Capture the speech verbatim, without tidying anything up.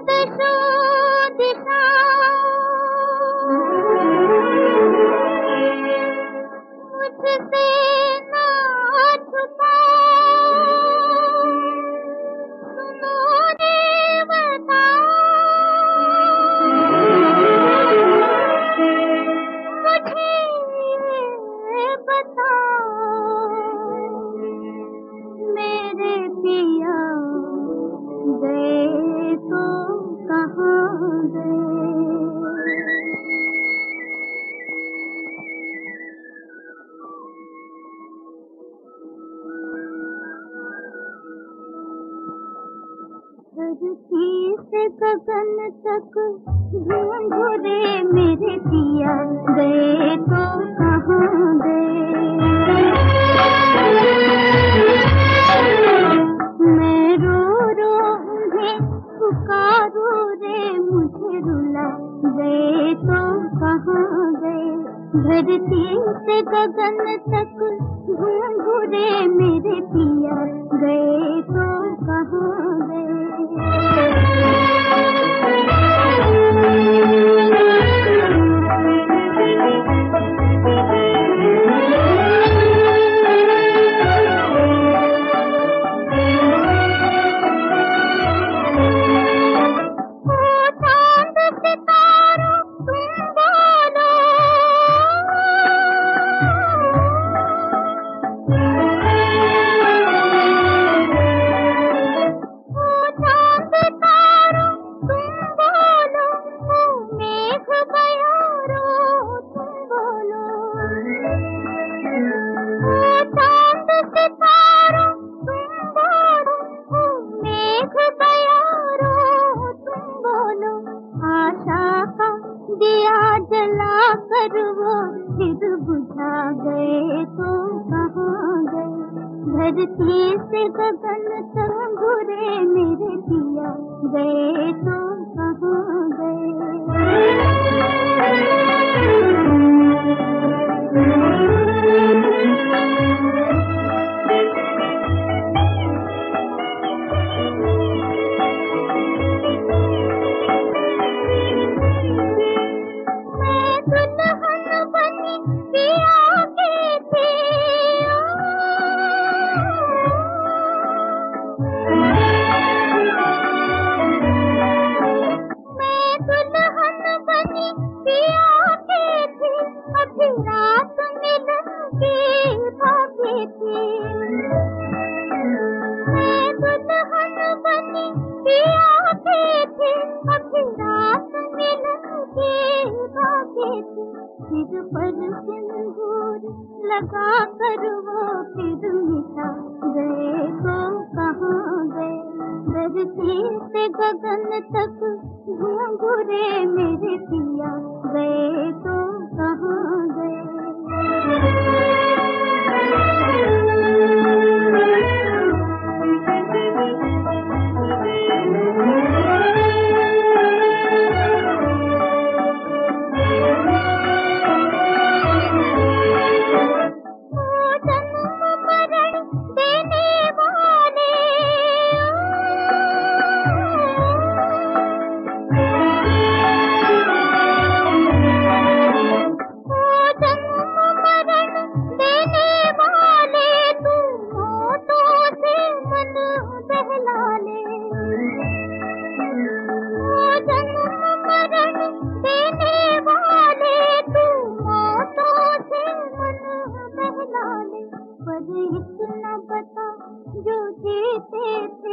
दशो दिशा मुझसे ना छुपाओ, सुनो रे बताओ मुझे बताओ मेरे पिया गए तो कहाँ गए। धरती से गगन तक ढूंढूं रे मेरे पिया गए तो कहाँ गए। मैं रो रो उन्हें पुकारूं रे मुझे रुला गए तो कहाँ गए। धरती से गगन तक ढूंढूं रे मेरे पिया गए तो कहाँ गए। दिया जला कर वो फिर बुझा गए तो कहाँ गए। धरती से गगन तक घुरे मेरे पिया गए तो कहाँ गए। रात मिलन की भागी थी मैं दुल्हन बनी पिया की थी। अभी रात मिलन की भागी थी। सिर पर सिंदूर लगा कर वो फिर मिटा गए तो कहाँ गए। धरती से गगन तक घूंघरे मेरे पिया गए तो कहाँ गए। पर इतना बता जो जीते थे